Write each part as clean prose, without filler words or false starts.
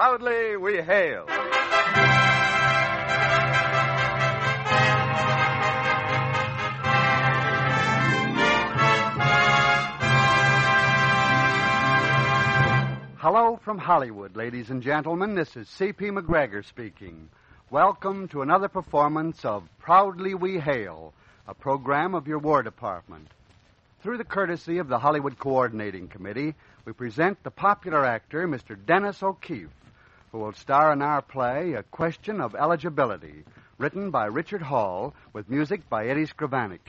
Proudly we hail. Hello from Hollywood, ladies and gentlemen. This is C.P. McGregor speaking. Welcome to another performance of Proudly We Hail, a program of your War Department. Through the courtesy of the Hollywood Coordinating Committee, we present the popular actor, Mr. Dennis O'Keefe, who will star in our play, A Question of Eligibility, written by Richard Hall, with music by Eddie Scrivanik.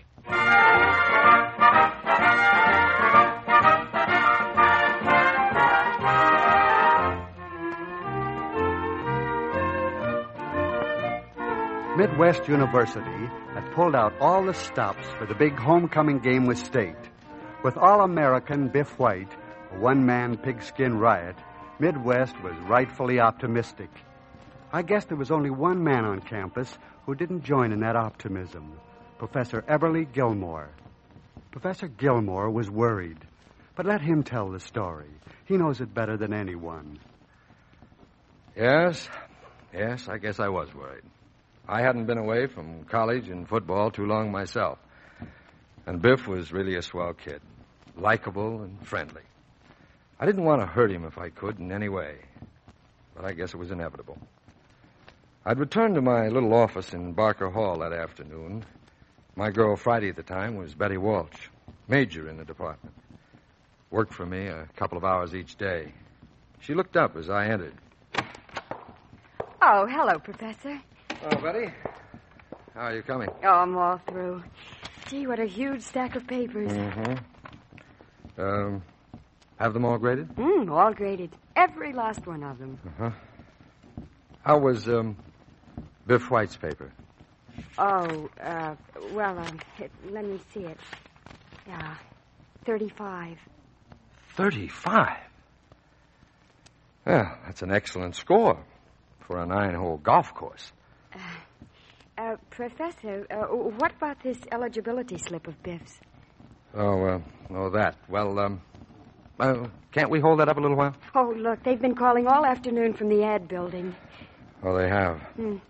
Midwest University had pulled out all the stops for the big homecoming game with State. With All-American Biff White, a one-man pigskin riot, Midwest was rightfully optimistic. I guess there was only one man on campus who didn't join in that optimism, Professor Everly Gilmore. Professor Gilmore was worried, but let him tell the story. He knows it better than anyone. Yes, I guess I was worried. I hadn't been away from college and football too long myself. And Biff was really a swell kid, likable and friendly. I didn't want to hurt him if I could in any way, but I guess it was inevitable. I'd returned to my little office in Barker Hall that afternoon. My girl Friday at the time was Betty Walsh, major in the department. Worked for me a couple of hours each day. She looked up as I entered. Oh, hello, Professor. Oh, Betty. How are you coming? Oh, I'm all through. Gee, what a huge stack of papers. Mm-hmm. Have them all graded? All graded. Every last one of them. Uh-huh. How was, Biff White's paper? Oh, let me see it. Yeah, 35. 35? Well, that's an excellent score for a 9-hole golf course. Professor, what about this eligibility slip of Biff's? That. Well, can't we hold that up a little while? Oh, look, they've been calling all afternoon from the ad building. Oh, they have?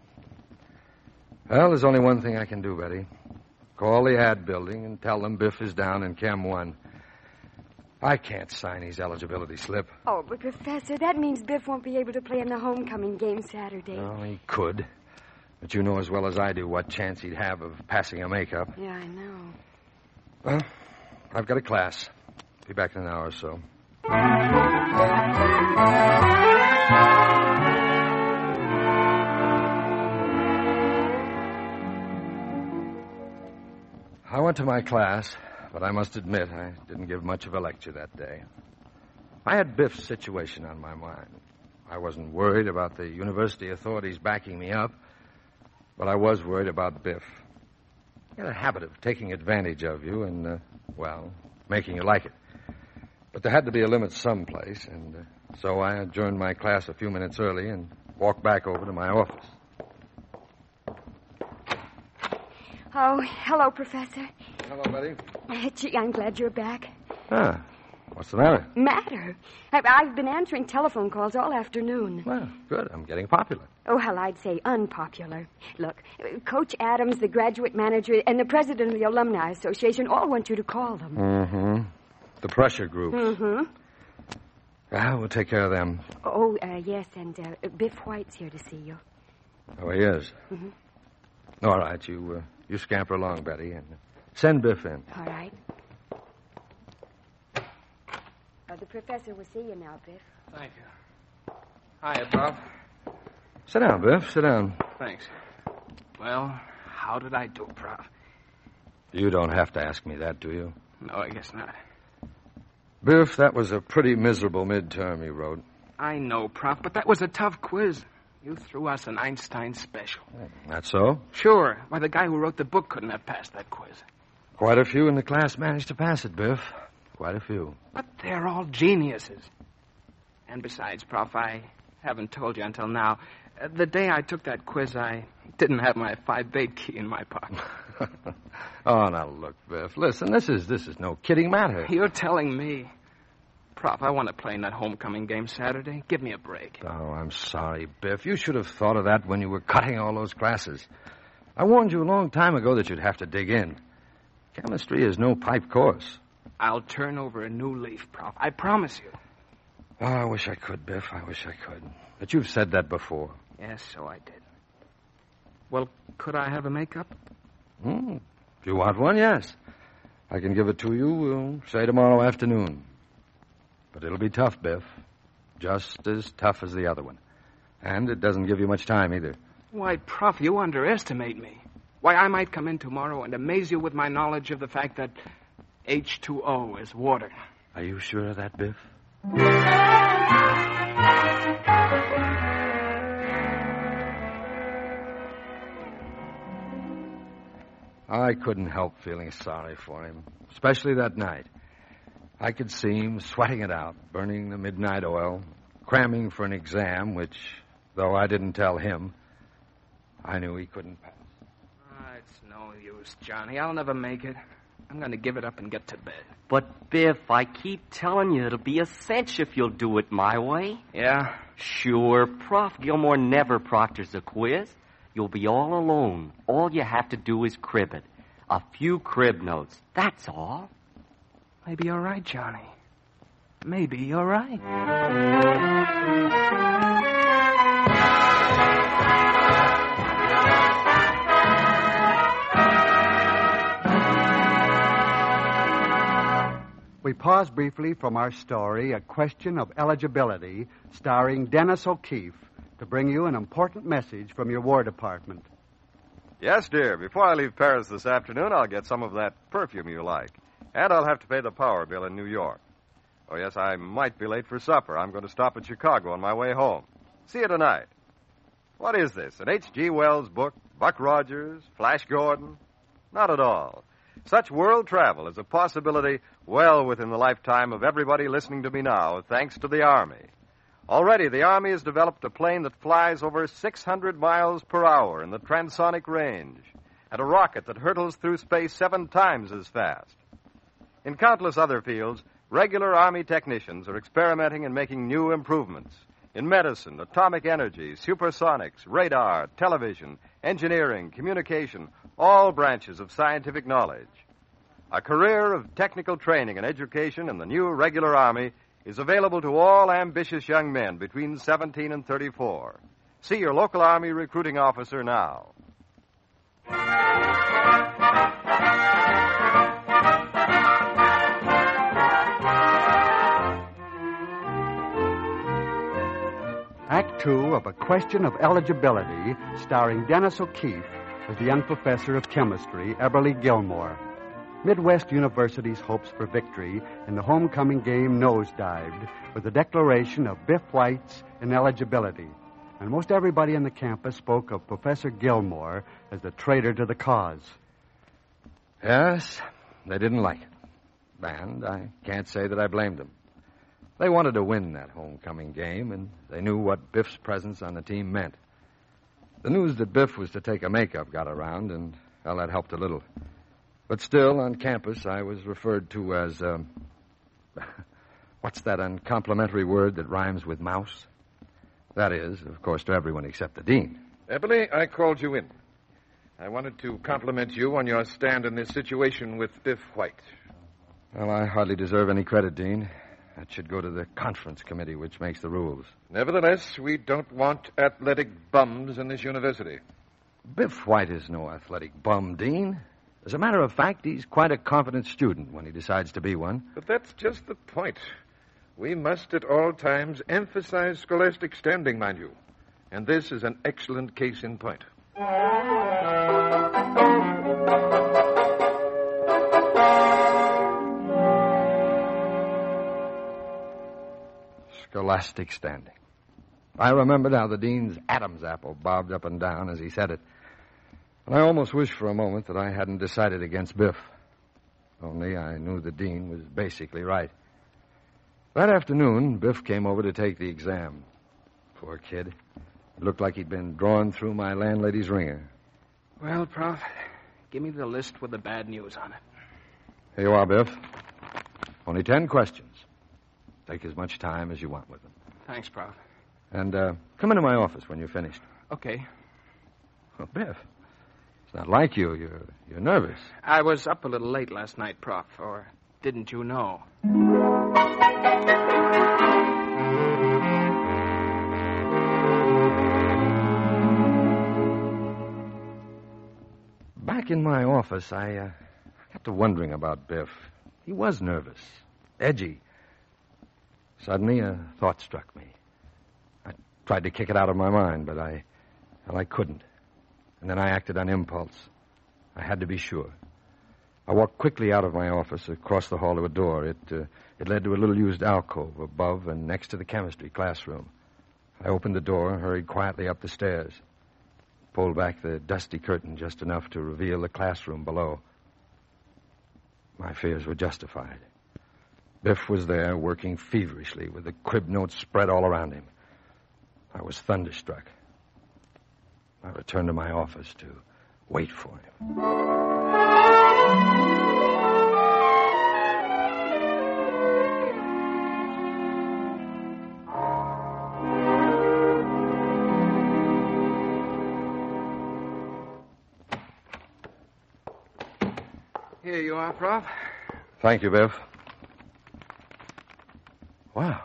Well, there's only one thing I can do, Betty. Call the ad building and tell them Biff is down in Chem 1. I can't sign his eligibility slip. Oh, but, Professor, that means Biff won't be able to play in the homecoming game Saturday. Oh, he could. But you know as well as I do what chance he'd have of passing a makeup. Yeah, I know. Well, I've got a class. Be back in an hour or so. I went to my class, but I must admit I didn't give much of a lecture that day. I had Biff's situation on my mind. I wasn't worried about the university authorities backing me up, but I was worried about Biff. He had a habit of taking advantage of you and, making you like it. But there had to be a limit someplace, and so I adjourned my class a few minutes early and walked back over to my office. Oh, hello, Professor. Hello, Betty. Gee, I'm glad you're back. What's the matter? Matter? I've been answering telephone calls all afternoon. Well, good. I'm getting popular. Oh, hell, I'd say unpopular. Look, Coach Adams, the graduate manager, and the president of the Alumni Association all want you to call them. Mm-hmm. The pressure groups. Mm-hmm. We'll take care of them. Oh, yes, and Biff White's here to see you. Oh, he is? Mm-hmm. All right, you scamper along, Betty, and send Biff in. All right. The professor will see you now, Biff. Thank you. Hiya, Prof. Sit down, Biff. Sit down. Thanks. Well, how did I do, Prof? You don't have to ask me that, do you? No, I guess not. Biff, that was a pretty miserable midterm you wrote. I know, Prof, but that was a tough quiz. You threw us an Einstein special. That's so? Sure. Why, the guy who wrote the book couldn't have passed that quiz. Quite a few in the class managed to pass it, Biff. Quite a few. But they're all geniuses. And besides, Prof, I haven't told you until now. The day I took that quiz, I didn't have my 5-8 key in my pocket. Oh, now look, Biff. Listen, this is no kidding matter. You're telling me. Prof, I want to play in that homecoming game Saturday. Give me a break. Oh, I'm sorry, Biff. You should have thought of that when you were cutting all those classes. I warned you a long time ago that you'd have to dig in. Chemistry is no pipe course. I'll turn over a new leaf, Prof. I promise you. Oh, I wish I could, Biff. I wish I could. But you've said that before. Yes, so I did. Well, could I have a makeup? If you want one, yes. I can give it to you, say, tomorrow afternoon. But it'll be tough, Biff. Just as tough as the other one. And it doesn't give you much time either. Why, Prof, you underestimate me. Why, I might come in tomorrow and amaze you with my knowledge of the fact that H2O is water. Are you sure of that, Biff? I couldn't help feeling sorry for him, especially that night. I could see him sweating it out, burning the midnight oil, cramming for an exam, which, though I didn't tell him, I knew he couldn't pass. It's no use, Johnny. I'll never make it. I'm going to give it up and get to bed. But, Biff, I keep telling you it'll be a cinch if you'll do it my way. Yeah? Sure, Prof. Gilmore never proctors a quiz. You'll be all alone. All you have to do is crib it. A few crib notes. That's all. Maybe you're right, Johnny. Maybe you're right. We pause briefly from our story, A Question of Eligibility, starring Dennis O'Keefe, to bring you an important message from your War Department. Yes, dear. Before I leave Paris this afternoon, I'll get some of that perfume you like. And I'll have to pay the power bill in New York. Oh, yes, I might be late for supper. I'm going to stop at Chicago on my way home. See you tonight. What is this, an H.G. Wells book? Buck Rogers? Flash Gordon? Not at all. Such world travel is a possibility well within the lifetime of everybody listening to me now, thanks to the Army. Already, the Army has developed a plane that flies over 600 miles per hour in the transonic range, and a rocket that hurtles through space 7 times as fast. In countless other fields, regular Army technicians are experimenting and making new improvements in medicine, atomic energy, supersonics, radar, television, engineering, communication, all branches of scientific knowledge. A career of technical training and education in the new regular Army is available to all ambitious young men between 17 and 34. See your local Army recruiting officer now. Act 2 of A Question of Eligibility, starring Dennis O'Keefe as the young professor of chemistry, Eberly Gilmore. Midwest University's hopes for victory in the homecoming game nosedived with the declaration of Biff White's ineligibility. And most everybody in the campus spoke of Professor Gilmore as the traitor to the cause. Yes, they didn't like it. And I can't say that I blamed them. They wanted to win that homecoming game, and they knew what Biff's presence on the team meant. The news that Biff was to take a makeup got around, and, well, that helped a little. But still, on campus, I was referred to as, what's that uncomplimentary word that rhymes with mouse? That is, of course, to everyone except the dean. Eberly, I called you in. I wanted to compliment you on your stand in this situation with Biff White. Well, I hardly deserve any credit, Dean. That should go to the conference committee, which makes the rules. Nevertheless, we don't want athletic bums in this university. Biff White is no athletic bum, Dean. As a matter of fact, he's quite a confident student when he decides to be one. But that's just the point. We must at all times emphasize scholastic standing, mind you. And this is an excellent case in point. Scholastic standing. I remembered how the dean's Adam's apple bobbed up and down as he said it. And I almost wished for a moment that I hadn't decided against Biff. Only I knew the dean was basically right. That afternoon, Biff came over to take the exam. Poor kid. It looked like he'd been drawn through my landlady's ringer. Well, Prof, give me the list with the bad news on it. Here you are, Biff. Only 10 questions. Take as much time as you want with them. Thanks, Prof. And come into my office when you're finished. Okay. Well, Biff, it's not like you. You're nervous. I was up a little late last night, Prof, or didn't you know? Back in my office, I got to wondering about Biff. He was nervous, edgy. Suddenly, a thought struck me. I tried to kick it out of my mind, but I couldn't. And then I acted on impulse. I had to be sure. I walked quickly out of my office, across the hall to a door. It led to a little used alcove above and next to the chemistry classroom. I opened the door and hurried quietly up the stairs. Pulled back the dusty curtain just enough to reveal the classroom below. My fears were justified. Biff was there, working feverishly, with the crib notes spread all around him. I was thunderstruck. I returned to my office to wait for him. Here you are, Prof. Thank you, Biff. Wow.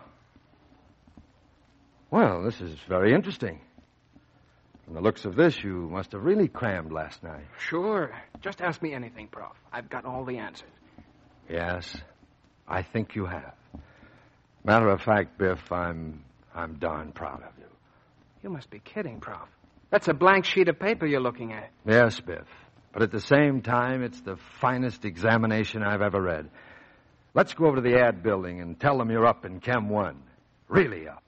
Well, this is very interesting. From the looks of this, you must have really crammed last night. Sure. Just ask me anything, Prof. I've got all the answers. Yes, I think you have. Matter of fact, Biff, I'm darn proud of you. You must be kidding, Prof. That's a blank sheet of paper you're looking at. Yes, Biff. But at the same time, it's the finest examination I've ever read. Let's go over to the ad building and tell them you're up in Chem 1. Really up.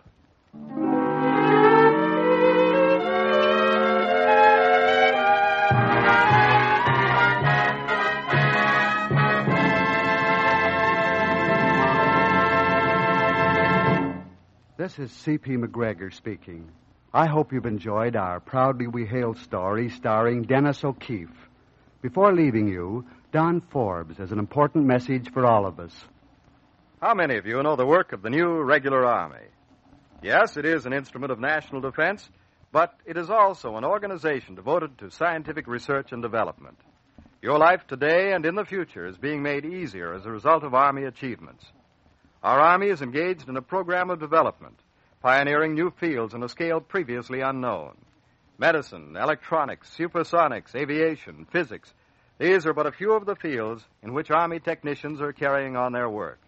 This is C.P. McGregor speaking. I hope you've enjoyed our Proudly We Hail story starring Dennis O'Keefe. Before leaving you, Don Forbes has an important message for all of us. How many of you know the work of the new regular Army? Yes, it is an instrument of national defense, but it is also an organization devoted to scientific research and development. Your life today and in the future is being made easier as a result of Army achievements. Our Army is engaged in a program of development, pioneering new fields on a scale previously unknown. Medicine, electronics, supersonics, aviation, physics. These are but a few of the fields in which Army technicians are carrying on their work.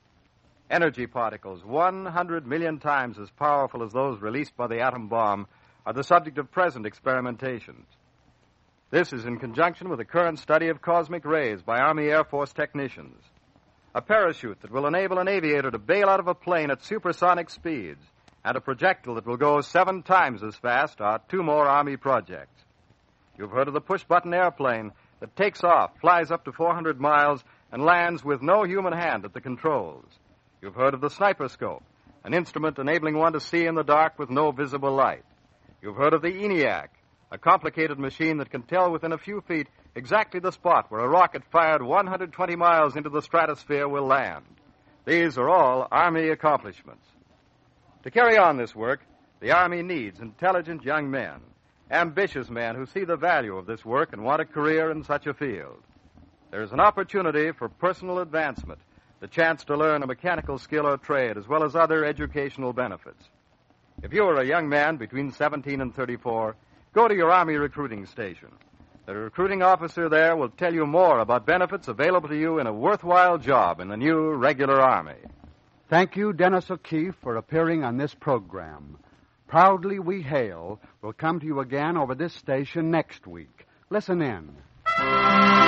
Energy particles, 100 million times as powerful as those released by the atom bomb, are the subject of present experimentations. This is in conjunction with the current study of cosmic rays by Army Air Force technicians. A parachute that will enable an aviator to bail out of a plane at supersonic speeds, and a projectile that will go 7 times as fast are 2 more Army projects. You've heard of the push-button airplane that takes off, flies up to 400 miles, and lands with no human hand at the controls. You've heard of the sniper scope, an instrument enabling one to see in the dark with no visible light. You've heard of the ENIAC, a complicated machine that can tell within a few feet exactly the spot where a rocket fired 120 miles into the stratosphere will land. These are all Army accomplishments. To carry on this work, the Army needs intelligent young men, ambitious men who see the value of this work and want a career in such a field. There's an opportunity for personal advancement, the chance to learn a mechanical skill or trade, as well as other educational benefits. If you are a young man between 17 and 34, go to your Army recruiting station. The recruiting officer there will tell you more about benefits available to you in a worthwhile job in the new regular Army. Thank you, Dennis O'Keefe, for appearing on this program. Proudly We Hail will come to you again over this station next week. Listen in.